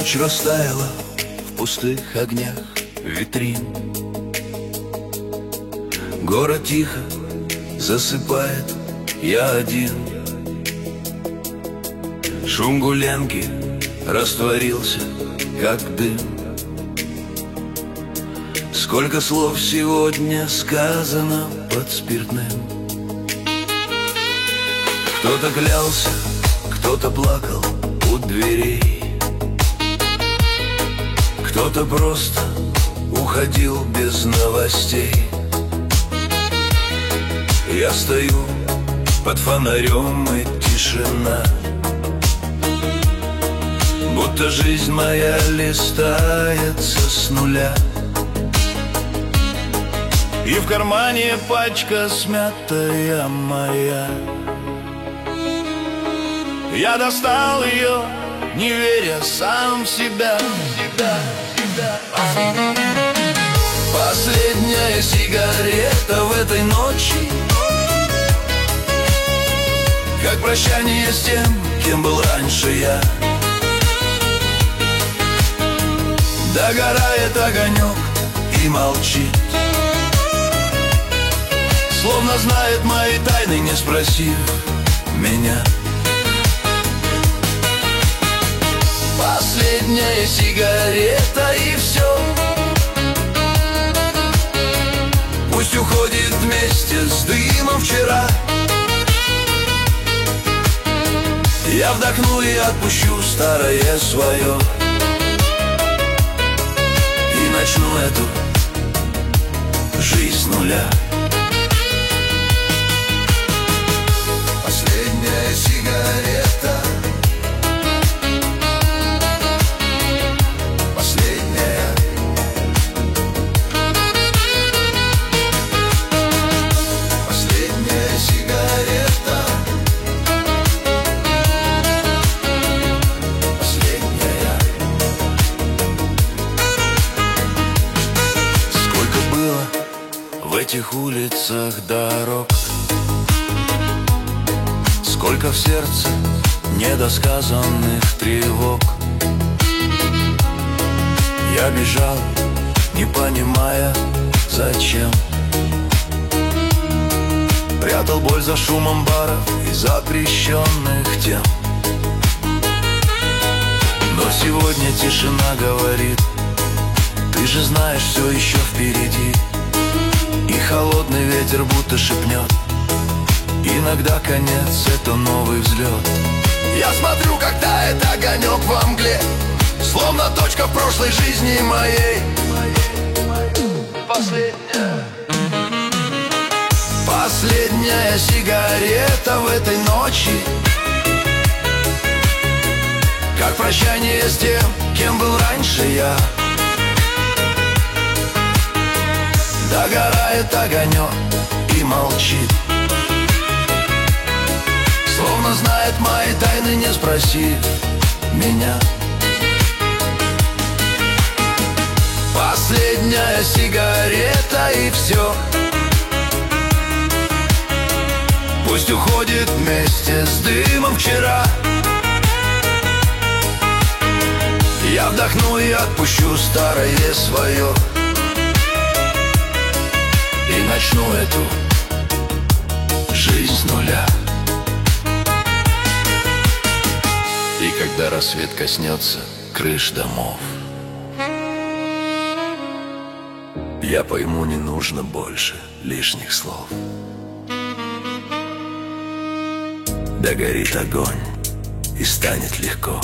Ночь растаяла в пустых огнях витрин. Город тихо засыпает, я один. Шум гулянки растворился, как дым. Сколько слов сегодня сказано под спиртным. Кто-то клялся, кто-то плакал у дверей, кто-то просто уходил без новостей. Я стою под фонарем, и тишина, будто жизнь моя листается с нуля. И в кармане пачка смятая моя. Я достал ее, не веря сам в себя. Последняя сигарета в этой ночи, как прощание с тем, кем был раньше я. Догорает огонек и молчит, словно знает мои тайны, не спросив меня. Последняя сигарета, и все. Пусть уходит вместе с дымом вчера. Я вдохну и отпущу старое свое, и начну эту жизнь с нуля. Последняя сигарета, последняя. Последняя сигарета, последняя. Сколько было в этих улицах дорог, сколько в сердце недосказанных тревог. Я бежал, не понимая, зачем. Прятал боль за шумом баров и запрещенных тем. Но сегодня тишина говорит: ты же знаешь, все еще впереди. И холодный ветер будто шепнет: иногда конец — это новый взлет. Я смотрю, как тает огонек во мгле, словно точка в прошлой жизни моей. Последняя. Последняя сигарета в этой ночи, как прощание с тем, кем был раньше я. Догорает огонек и молчит, словно знает мои тайны, не спросив меня. Последняя сигарета, и все. Пусть уходит вместе с дымом вчера. Я вдохну и отпущу старое свое, и начну эту жизнь с нуля. И когда рассвет коснется крыш домов, я пойму, не нужно больше лишних слов. Догорит огонь и станет легко,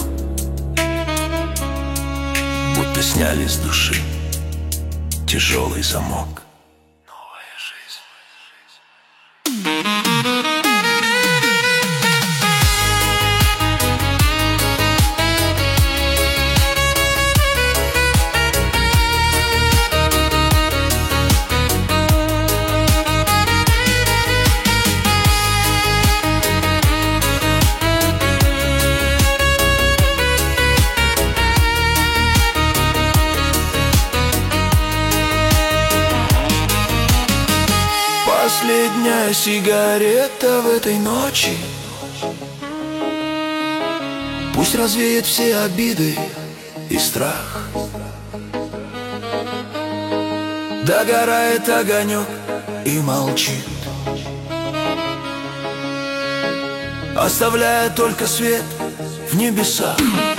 будто сняли с души тяжелый замок. Последняя сигарета в этой ночи, пусть развеет все обиды и страх. Догорает огонек и молчит, оставляя только свет в небесах.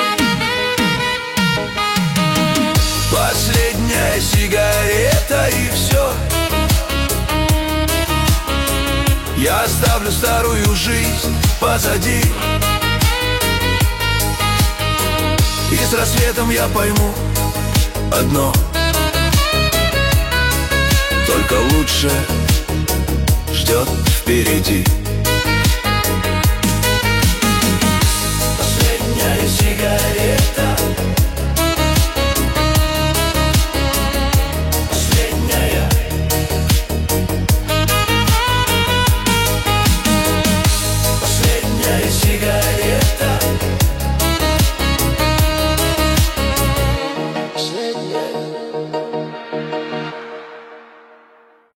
Последняя сигарета и все. Я оставлю старую жизнь позади, и с рассветом я пойму одно: только лучше ждет впереди.